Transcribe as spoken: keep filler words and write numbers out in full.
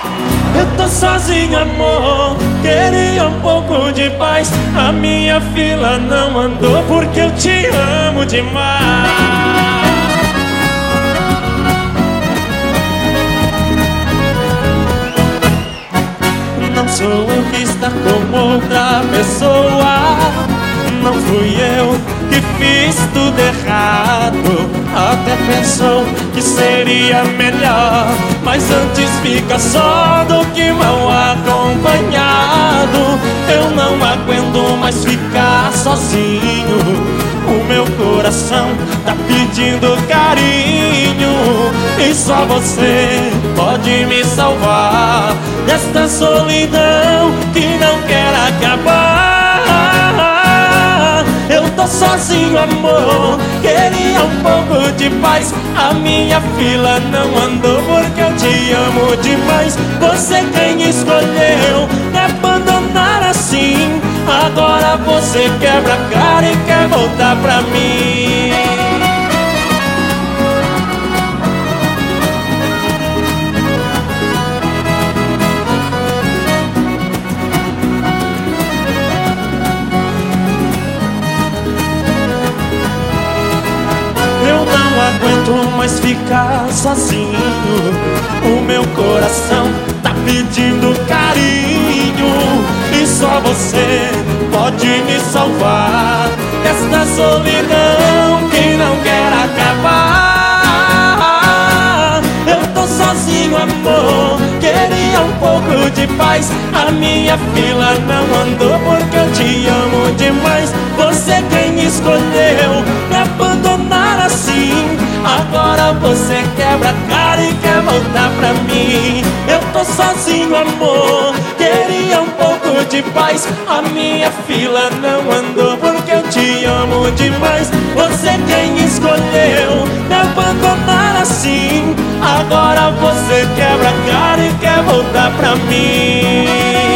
Eu tô sozinho, amor, queria um pouco de paz. A minha fila não andou porque eu te amo demais. Não sou eu que está com outra pessoa, não fui eu que fiz tudo errado. Até pensou que seria melhor, mas antes fica só do que mal acompanhado. Eu não aguento mais ficar sozinho. O meu coração tá pedindo carinho, e só você pode me salvar desta solidão que não quer acabar. Eu tô sozinho, amor, queria um pouco de paz. A minha fila não andou porque eu te amo demais. Você quem escolheu me abandonar assim. Agora você quebra a cara e quer voltar pra mim. Eu não aguento mais ficar sozinho. O meu coração tá pedindo carinho, e só você pode me salvar desta solidão que não quer acabar. Eu tô sozinho, amor, queria um pouco de paz. A minha fila não andou porque eu te amo demais. Você quem escolheu me abandonar assim. Agora você quebra a cara e quer voltar pra mim. Eu tô sozinho, amor, queria um pouco de paz. A minha fila não andou porque eu te amo demais. Você quem escolheu me abandonar assim. Agora você quebra a cara e quer voltar pra mim.